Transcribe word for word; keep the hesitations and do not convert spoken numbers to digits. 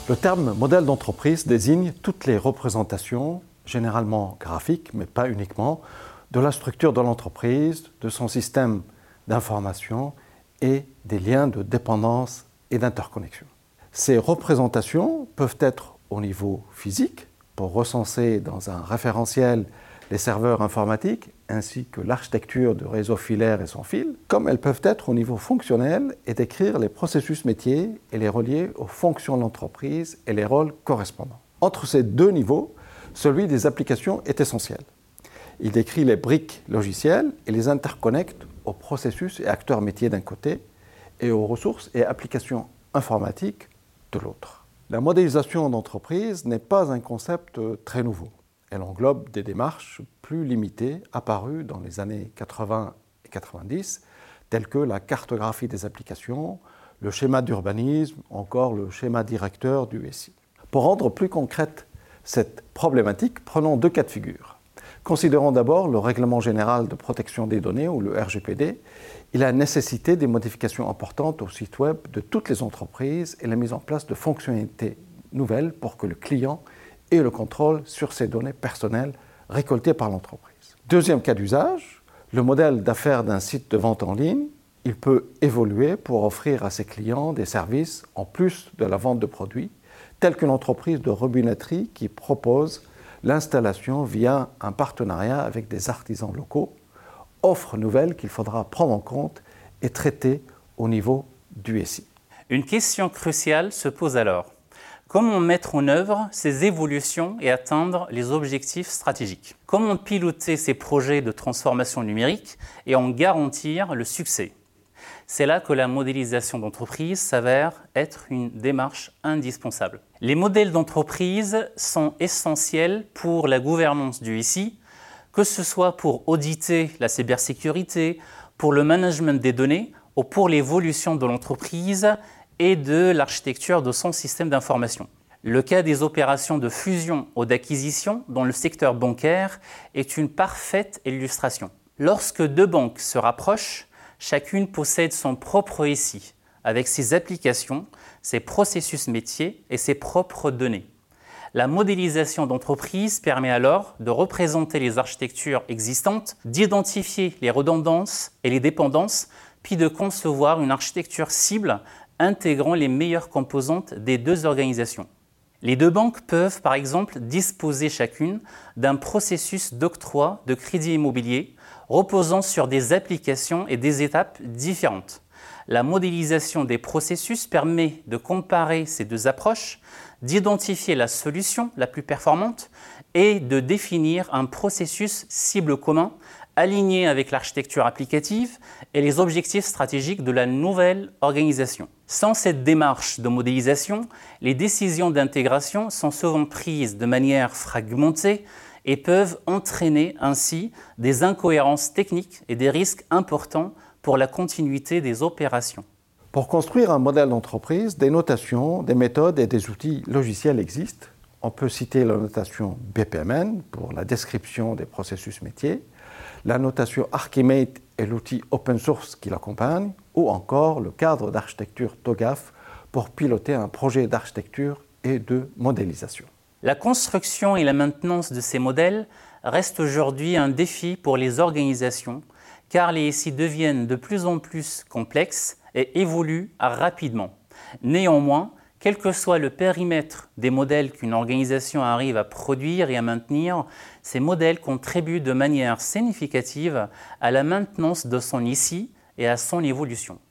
Le terme modèle d'entreprise désigne toutes les représentations, généralement graphiques, mais pas uniquement, de la structure de l'entreprise, de son système d'information et des liens de dépendance et d'interconnexion. Ces représentations peuvent être au niveau physique, pour recenser dans un référentiel les serveurs informatiques ainsi que l'architecture du réseau filaire et son fil, comme elles peuvent être au niveau fonctionnel et décrire les processus métiers et les relier aux fonctions de l'entreprise et les rôles correspondants. Entre ces deux niveaux, celui des applications est essentiel. Il décrit les briques logicielles et les interconnecte aux processus et acteurs métiers d'un côté et aux ressources et applications informatiques de l'autre. La modélisation d'entreprise n'est pas un concept très nouveau. Elle englobe des démarches plus limitées apparues dans les années quatre-vingts et quatre-vingt-dix, telles que la cartographie des applications, le schéma d'urbanisme, encore le schéma directeur du S I. Pour rendre plus concrète cette problématique, prenons deux cas de figure. Considérons d'abord le Règlement général de protection des données, ou le R G P D. Il a nécessité des modifications importantes au site web de toutes les entreprises et la mise en place de fonctionnalités nouvelles pour que le client ait le contrôle sur ses données personnelles récoltées par l'entreprise. Deuxième cas d'usage, le modèle d'affaires d'un site de vente en ligne. Il peut évoluer pour offrir à ses clients des services en plus de la vente de produits, tels qu'une entreprise de robinetterie qui propose l'installation via un partenariat avec des artisans locaux, offre nouvelle qu'il faudra prendre en compte et traiter au niveau du S I. Une question cruciale se pose alors. Comment mettre en œuvre ces évolutions et atteindre les objectifs stratégiques? Comment piloter ces projets de transformation numérique et en garantir le succès? C'est là que la modélisation d'entreprise s'avère être une démarche indispensable. Les modèles d'entreprise sont essentiels pour la gouvernance du S I, que ce soit pour auditer la cybersécurité, pour le management des données ou pour l'évolution de l'entreprise et de l'architecture de son système d'information. Le cas des opérations de fusion ou d'acquisition dans le secteur bancaire est une parfaite illustration. Lorsque deux banques se rapprochent, chacune possède son propre S I, avec ses applications, ses processus métiers et ses propres données. La modélisation d'entreprise permet alors de représenter les architectures existantes, d'identifier les redondances et les dépendances, puis de concevoir une architecture cible intégrant les meilleures composantes des deux organisations. Les deux banques peuvent par exemple disposer chacune d'un processus d'octroi de crédit immobilier reposant sur des applications et des étapes différentes. La modélisation des processus permet de comparer ces deux approches, d'identifier la solution la plus performante et de définir un processus cible commun aligné avec l'architecture applicative et les objectifs stratégiques de la nouvelle organisation. Sans cette démarche de modélisation, les décisions d'intégration sont souvent prises de manière fragmentée et peuvent entraîner ainsi des incohérences techniques et des risques importants pour la continuité des opérations. Pour construire un modèle d'entreprise, des notations, des méthodes et des outils logiciels existent. On peut citer la notation B P M N pour la description des processus métiers, la notation Archimate et l'outil open source qui l'accompagne, ou encore le cadre d'architecture TOGAF pour piloter un projet d'architecture et de modélisation. La construction et la maintenance de ces modèles restent aujourd'hui un défi pour les organisations, car les S I deviennent de plus en plus complexes et évoluent rapidement. Néanmoins, quel que soit le périmètre des modèles qu'une organisation arrive à produire et à maintenir, ces modèles contribuent de manière significative à la maintenance de son S I et à son évolution.